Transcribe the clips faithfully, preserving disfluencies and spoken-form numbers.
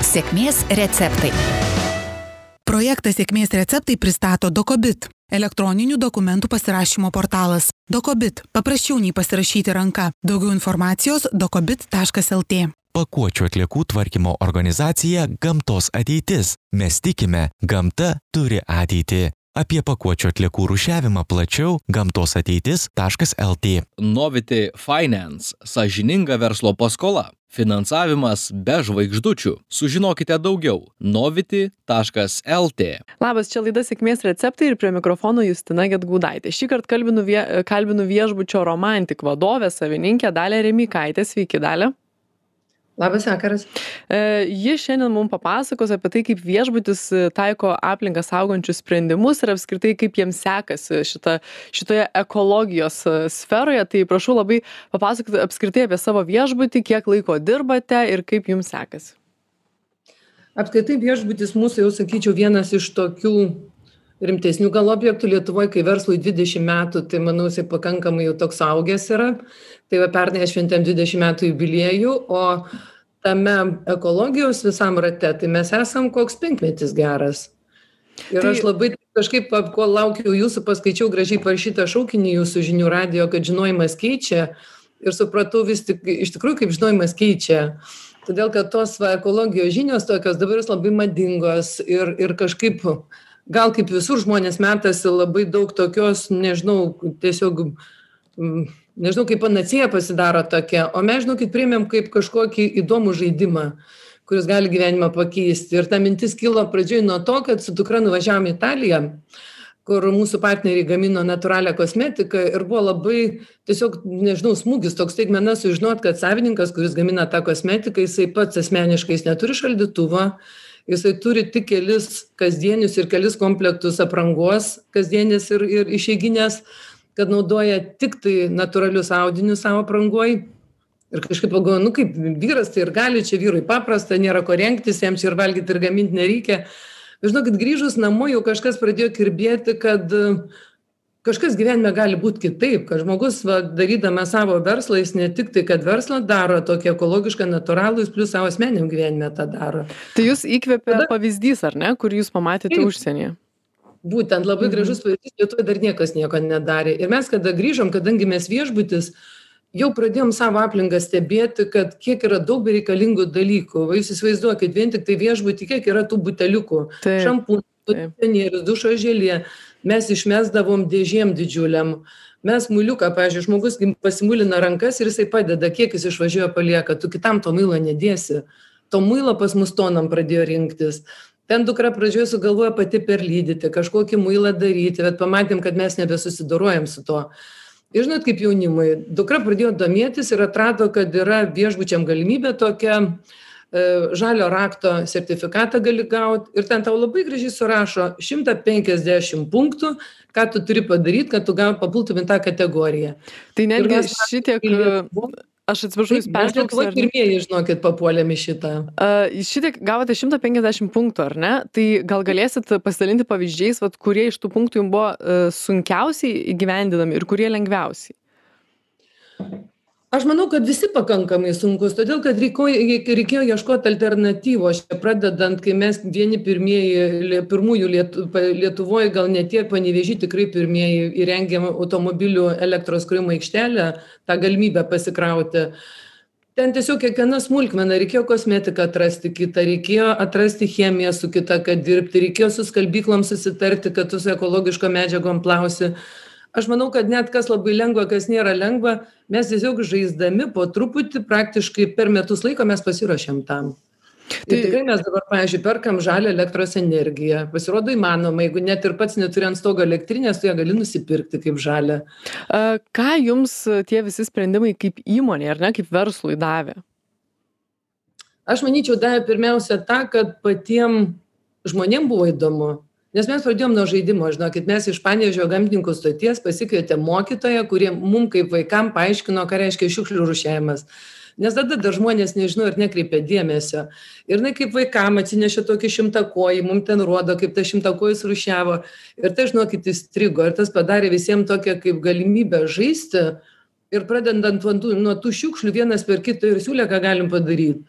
Sėkmės receptai. Projektą Sėkmės receptai pristato Dokobit, elektroninių dokumentų pasirašymo portalas. Dokobit – paprasčiau nei pasirašyti ranka. Daugiau informacijos dokobit taškas lt. Pakuočių atliekų tvarkymo organizacija Gamtos ateitis. Mes tikime, gamta turi ateitį. Apie pakuočių atliekų rūšiavimą plačiau gamtos ateitis taškas lt. Novity Finance – sąžininga verslo paskola. Finansavimas be žvaigždučių. Sužinokite daugiau. novity taškas lt. Labas, čia laida Sėkmės receptai ir prie mikrofono Justina Gedgaudaitė. Šįkart kalbinu, vie, kalbinu viešbučio Romantik vadovę, savininkę Dalią Remikaitę. Sveiki, Dalia. Labas vakaras. E, ji šiandien mums papasakos apie tai, kaip viešbutis taiko aplinką saugančius sprendimus ir apskritai kaip jiems sekasi šita, šitoje ekologijos sferoje. Tai prašau labai papasakoti apskritai apie savo viešbutį, kiek laiko dirbate ir kaip jums sekasi. Apskritai viešbutis mūsų, jau sakyčiau, vienas iš tokių rimtesnių gal objektų Lietuvoje, kai verslui dvidešimt metų, tai manau, jisai pakankamai jau toks augęs yra. Tai va pernai šventėm dvidešimt metų jubiliejų, o tame ekologijos visam rate, tai mes esam koks penkmetis geras. Ir tai... aš labai kažkaip, kol laukiau jūsų, paskaičiau gražiai parašytą šaukinį jūsų žinių radijo, kad žinojimas keičia ir supratau vis tik, iš tikrųjų, kaip žinojimas keičia. Todėl, kad tos va, ekologijos žinios tokios dabar labai madingos ir, ir kažkaip, gal kaip visur žmonės metasi labai daug tokios, nežinau, tiesiog... nežinau, kaip panacėja pasidaro tokia, o mes, žinokit, priėmėm kaip kažkokį įdomų žaidimą, kuris gali gyvenimą pakeisti. Ir ta mintis kilo pradžioj nuo to, kad su dukra nuvažiavom į Italiją, kur mūsų partneriai gamino natūralią kosmetiką ir buvo labai, tiesiog, nežinau, smūgis toks staigmena sužinot, kad savininkas, kuris gamina tą kosmetiką, jisai pats asmeniškai jis neturi šaldytuvo, jisai turi tik kelis kasdienius ir kelis komplektus aprangos, kasdienės ir, ir išeiginės, kad naudoja tik tai natūralius audinius savo aprangoj. Ir kažkaip pagalvoju, nu kaip vyras, tai ir gali, čia vyrui paprasta, nėra ko rengtis, jiems ir valgyti, ir gaminti nereikia. Žinau, kad grįžus namo jau kažkas pradėjo kirbėti, kad kažkas gyvenime gali būti kitaip, kad žmogus, va, darydama savo verslą, jis ne tik tai, kad verslą daro tokį ekologišką, natūralų, jis plus savo asmeniniam gyvenime tą daro. Tai jūs įkvėpė Tada... pavyzdys, ar ne, kur jūs pamatėte užsienyje? Būtent labai gražus pavyzdys, Lietuvoje dar niekas nieko nedarė. Ir mes, kada grįžom, kadangi mes viešbutis, jau pradėjom savo aplinką stebėti, kad kiek yra daug bereikalingų dalykų. Va, jūs įsivaizduokit, vien tik tai viešbutį, kiek yra tų buteliukų, šampūnų, kondicionierius, dušo želė. Mes išmesdavom dėžėm didžiuliam. Mes muiliuką, pavyzdžiui, žmogus pasimulina rankas ir jisai padeda, kiek jis išvažiuoja palieka, tu kitam to muilo nedėsi. To muilo pas mus tonam pradėjo rinktis. Ten dukra pradžioje sugalvojo pati perlydyti, kažkokį muilą daryti, bet pamatėm, kad mes nebesusidorojam su to. Ir žinot, kaip jaunimui, dukra pradėjo domėtis ir atrado, kad yra viešbučiam galimybė tokia, e, žalio rakto sertifikatą gali gauti ir ten tau labai gražiai surašo šimtą penkiasdešimt punktų, ką tu turi padaryti, kad tu papultum į tą kategoriją. Tai netgi šitiek... Aš atsiprašau, jūs peržvelgsiu. Mes pirmieji, žinokit, papuolėm į šitą. Uh, šitiek gavote šimtą penkiasdešimt punktų, ar ne? Tai gal galėsit pasidalinti pavyzdžiais, vat, kurie iš tų punktų jums buvo uh, sunkiausiai įgyvendinami ir kurie lengviausiai? Aš manau, kad visi pakankamai sunkus, todėl kad reikėjo, reikėjo ieškoti alternatyvos. Pradedant, kai mes vieni pirmieji, pirmųjų Lietu, Lietuvoje, gal ne tiek Panevėžy, tikrai pirmieji įrengėm automobilių elektros krovimo aikštelę, tą galimybę pasikrauti. Ten tiesiog kiekviena smulkmena, reikėjo kosmetiką atrasti kitą, reikėjo atrasti chemiją su kita, kad dirbti, reikėjo su skalbyklom susitarti, kad tu su ekologiško medžiagom plausi. Aš manau, kad net kas labai lengva, kas nėra lengva, mes tiesiog žaisdami po truputį praktiškai per metus laiko mes pasiruošėm tam. Tai ir tikrai mes dabar, pavyzdžiui, perkam žalią elektros energiją. Pasirodo įmanoma, jeigu net ir pats neturi ant stogo elektrinės, tu ją gali nusipirkti kaip žalią. Ką jums tie visi sprendimai kaip įmonė, ar ne, kaip verslui davė? Aš manyčiau, davė pirmiausia tą, kad patiem žmonėm buvo įdomu. Nes mes pradėjom nuo žaidimo, žinokit, mes iš Panevėžio gamtininkų stoties pasikvietėm mokytoją, kurie mum kaip vaikam paaiškino, ką reiškia šiukšlių rūšiavimas. Nes tada dar žmonės nežino ir nekreipia dėmesio. Ir na, kaip vaikam atsinešė tokį šimtakojį, mum ten rodo, kaip tas šimtakojis rūšiavo. Ir tai, žinokit, įstrigo. Ir tas padarė visiems tokią kaip galimybę žaisti. Ir pradedant nuo tų šiukšlių vienas per kitą ir siūlė, ką galim padaryti.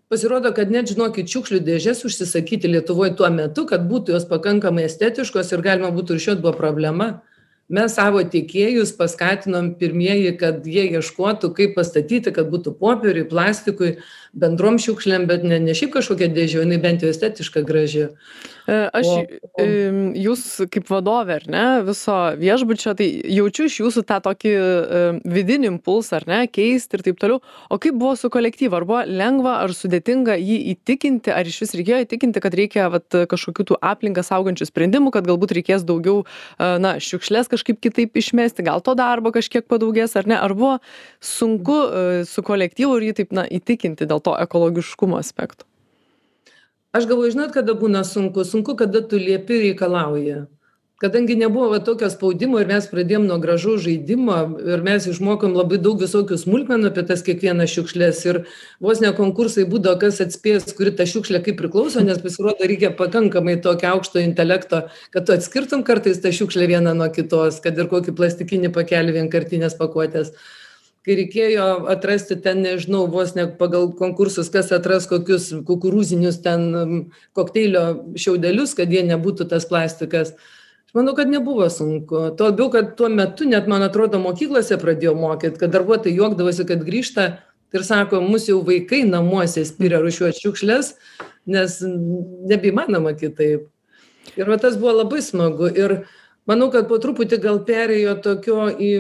Pasirodo, kad net, žinokit, šiukšlių dėžės užsisakyti Lietuvoje tuo metu, kad būtų jos pakankamai estetiškos ir galima būtų rūšiuoti, buvo problema. Mes savo tiekėjus paskatinom pirmieji, kad jie ieškotų, kaip pastatyti, kad būtų popieriui, plastikui, bendrom šiukšlėm, bet ne, ne šiaip kažkokia dėžė, jinai bent jau estetiška graži. Aš, O, o jūs kaip vadovė, ar ne, viso viešbučio, tai jaučiu iš jūsų tą tokį e, vidinį impulsą, ar ne, keisti ir taip toliau. O kaip buvo su kolektyvu? Ar buvo lengva, ar sudėtinga jį įtikinti, ar iš vis reikėjo įtikinti, kad reikia vat, kažkokių tų aplinką saugančių sprendimų, kad galbūt reikės daugiau, e, na, šiukšlės kažkaip kitaip išmesti, gal to darbo kažkiek padaugės, ar ne? Ar buvo sunku e, su kolektyvu ir jį taip, na, įtikinti dėl to ekologiškumo aspektų? Aš galvoju, žinot, kada būna sunku, sunku, kada tu liepi reikalauja. Kadangi nebuvo va, tokio spaudimo ir mes pradėjom nuo gražaus žaidimo ir mes išmokom labai daug visokių smulkmenų apie tas kiekvienas šiukšlės ir vos ne konkursai būdavo, kas atspės, kuri ta šiukšlė kaip priklauso, nes pasirodo reikia pakankamai tokio aukšto intelekto, kad tu atskirtum kartais tą šiukšlę vieną nuo kitos, kad ir kokį plastikinį pakelį vienkartinės pakuotės. Kai reikėjo atrasti ten, nežinau, vos ne pagal konkursus, kas atras kokius kukurūzinius ten kokteilio šiaudelius, kad jie nebūtų tas plastikas. Aš manau, kad nebuvo sunku. Tuo labiau, kad tuo metu, net man atrodo, mokyklose pradėjo mokyti, kad darbuotojai juokdavosi, kad grįžta ir sako, mus jau vaikai namuose spiria rūšiuoti šiukšlės, nes nebeįmanoma kitaip. Ir va, tas buvo labai smagu. Ir manau, kad po truputį gal perėjo tokio į...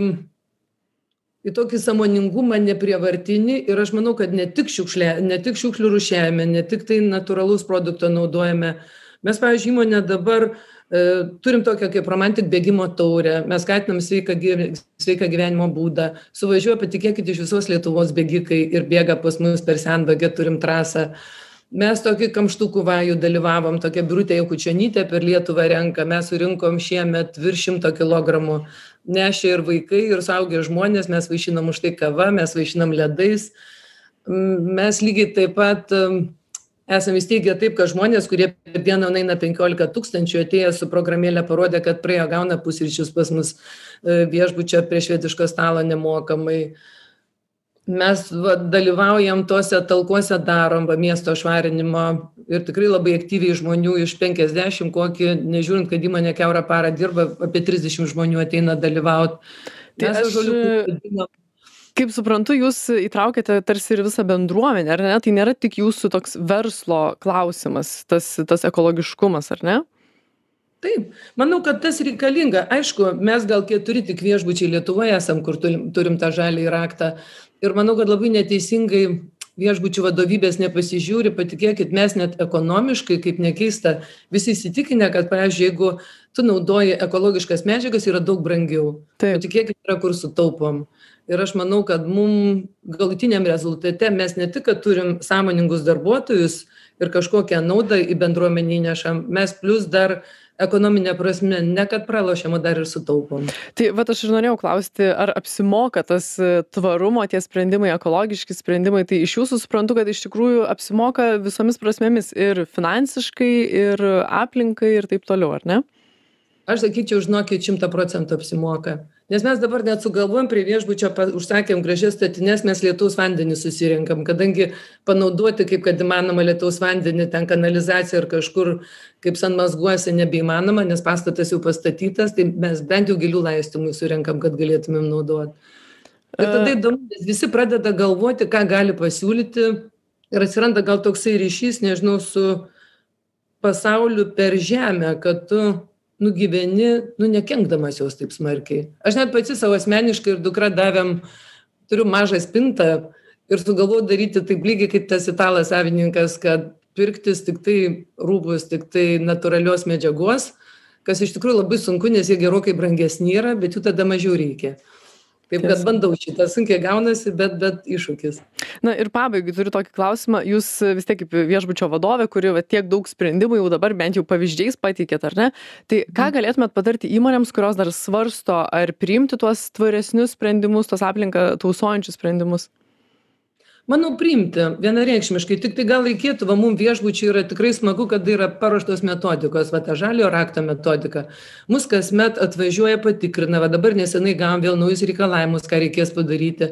į tokį sąmoningumą neprievartinį ir aš manau, kad ne tik, šiukšlė, ne tik šiukšlių rūšiavime, ne tik tai natūralaus produkto naudojame. Mes, pavyzdžiui, įmonė dabar e, turim tokią kaip romantik bėgimo taurę, mes skatinam sveiką, sveiką gyvenimo būdą, suvažiuoja, patikėkit, iš visos Lietuvos bėgikai ir bėga pas mus per Senvagę, turim trasą. Mes tokį kamštukų vajų dalyvavom, tokia Birutė Jakučionytė per Lietuvą renka, mes surinkom šiemet virš šimto kilogramų, nešė ir vaikai, ir suaugę žmonės, mes vaišinam už tai kava, mes vaišinam ledais. Mes lygiai taip pat esame įsteigę taip, kad žmonės, kurie per dieną eina penkiolika tūkstančių, atėję su programėlė parodė, kad praėjo gauna pusryčius pas mus viešbučio prie švediško stalo nemokamai. Mes va, dalyvaujam tose talkuose, darom va, miesto švarinimo ir tikrai labai aktyviai žmonių iš penkiasdešimt, kokį, nežiūrint, kad įmonė kiaurą parą dirba, apie trisdešimt žmonių ateina dalyvauti. Tai aš, kaip suprantu, jūs įtraukėte tarsi ir visą bendruomenę, ar ne? Tai nėra tik jūsų toks verslo klausimas, tas, tas ekologiškumas, ar ne? Taip, manau, kad tas reikalinga. Aišku, mes gal keturi tik viešbučiai Lietuvoje esam, kur turim, turim tą žalį raktą. Ir manau, kad labai neteisingai viešbučių vadovybės nepasižiūri, patikėkit, mes net ekonomiškai, kaip nekeista, visi įsitikinę, kad, pavyzdžiui, jeigu tu naudoji ekologiškas medžiagas, yra daug brangiau. Taip. Patikėkit, yra kur sutaupom. Ir aš manau, kad mum galutiniam rezultate mes ne tik, kad turim sąmoningus darbuotojus ir kažkokią naudą į bendruomenį įnešam, mes plus dar ekonominė prasme, ne kad pralošiam, o dar ir sutaupom. Tai vat aš ir norėjau klausti, ar apsimoka tas tvarumo, tie sprendimai, ekologiški sprendimai, tai iš jūsų suprantu, kad iš tikrųjų apsimoka visomis prasmėmis ir finansiškai, ir aplinkai, ir taip toliau, ar ne? Aš sakyčiau, žinokit, šimtą procentų apsimoka. Nes mes dabar net sugalvojom prie viešbučio, užsakėm gražias statines, mes lietaus vandenį susirinkam, kadangi panaudoti, kaip kad įmanoma lietaus vandenį, ten kanalizacija ir kažkur, kaip sanmazguose, nebeįmanoma, nes pastatas jau pastatytas, tai mes bent jau gilių laistymui surinkam, kad galėtumėm naudoti. Ir tada įdomu, nes visi pradeda galvoti, ką gali pasiūlyti ir atsiranda gal toksai ryšys, nežinau, su pasauliu per žemę, kad tu nugyveni, nu nekenkdamas jos taip smarkiai. Aš net pati savo asmeniškai ir dukra davėm, turiu mažą spintą ir sugalvojau daryti taip lygiai kaip tas italas savininkas, kad pirktis tik tai rūbus, tik tai natūralios medžiagos, kas iš tikrųjų labai sunku, nes jie gerokai brangesni yra, bet jų tada mažiau reikia. Taip, kad bandau šitą, sunkiai gaunasi, bet, bet iššūkis. Na ir pabaigai turiu tokį klausimą. Jūs vis tiek kaip viešbučio vadovė, kuri va, tiek daug sprendimų jau dabar bent jau pavyzdžiais pateikėt, ar ne? Tai ką galėtumėt patarti įmonėms, kurios dar svarsto, ar priimti tuos tvaresnius sprendimus, tuos aplinką tausojančius sprendimus? Manau, priimti vienareikšmiškai, tik tai gal reikėtų, va, mums viešbučiai yra tikrai smagu, kad yra paruoštos metodikos, va, ta žaliojo rakto metodika. Mus kasmet atvažiuoja, patikrina, va, dabar nesenai gavom vėl naujus reikalavimus, ką reikės padaryti.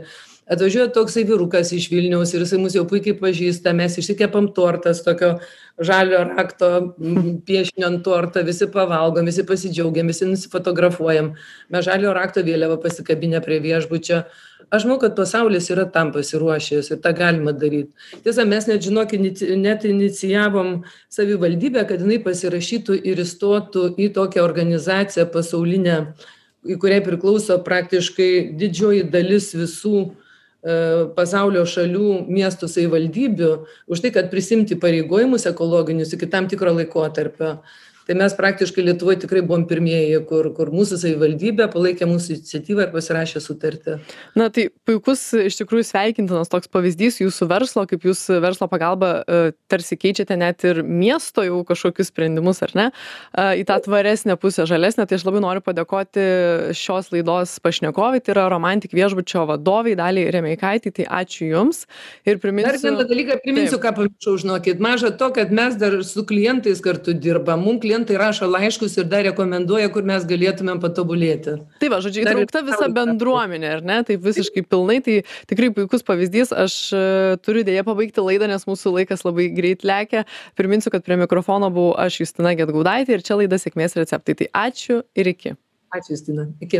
Atvažiuoja toksai vyrukas iš Vilniaus ir jisai mus jau puikiai pažįsta, mes išsikepam tortas tokio žalio rakto m, piešinio ant tortą, visi pavalgom, visi pasidžiaugiam, visi nusifotografuojam, mes žalio rakto vėliavą pasikabinę prie viešbučio. Aš manau, kad pasaulis yra tam pasiruošęs ir tą galima daryti. Tiesa, mes net, žinok, inici- net inicijavom savivaldybę, kad jinai pasirašytų ir įstotų į tokią organizaciją pasaulinę, į kuriai priklauso praktiškai didžioji dalis visų e, pasaulio šalių miestų savivaldybių, už tai, kad prisimti pareigojimus ekologinius iki tam tikro laikotarpio. Tai mes praktiškai Lietuvoje tikrai buvom pirmieji, kur, kur mūsų savivaldybė palaikė mūsų iniciatyvą ir pasirašė sutartį. Na tai puikus, iš tikrųjų sveikintinas toks pavyzdys jūsų verslo, kaip jūs verslo pagalba e, tarsi keičiate net ir miesto jau kažkokius sprendimus, ar ne, e, į tą tvaresnę pusę, žalesnę. Tai aš labai noriu padėkoti šios laidos pašnekovai, tai yra Romantik viešbučio vadovai Daliai Remeikaitei, tai ačiū Jums. Ir priminsiu... Dar vieną dalyką priminsiu, ką pamiršau, žinokit. Maža to, kad mes dar su klientais kartu dirbam. Mums klientai rašo laiškus ir dar rekomenduoja, kur mes galėtumėm patobulėti. Tai va, žodžiu, Dar ir įtraukta visa tau- bendruomenė, ar ne? Taip visiškai pilnai, tai tikrai puikus pavyzdys. Aš e, turiu dėja pabaigti laidą, nes mūsų laikas labai greit lekia. Priminsiu, kad prie mikrofono buvau aš, Justina Gedgaudaitė, ir čia laida Sėkmės receptai. Tai ačiū ir iki. Ačiū, Justina. Iki.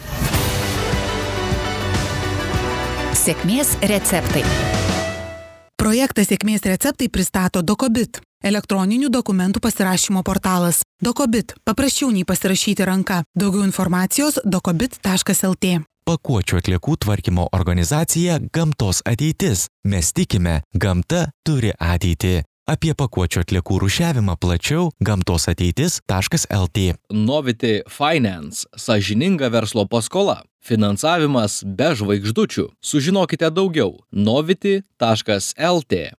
Sėkmės receptai. Projektą Sėkmės receptai pristato Dokobit. Elektroninių dokumentų pasirašymo portalas. Dokobit. Paprasčiau nei pasirašyti ranka. Daugiau informacijos dokobit taškas lt. Pakuočių atliekų tvarkymo organizacija Gamtos ateitis. Mes tikime, gamta turi ateitį. Apie pakuočių atliekų rūšiavimą plačiau gamtos ateitis taškas lt. Novity Finance – sąžininga verslo paskola. Finansavimas be žvaigždučių. Sužinokite daugiau novity taškas lt.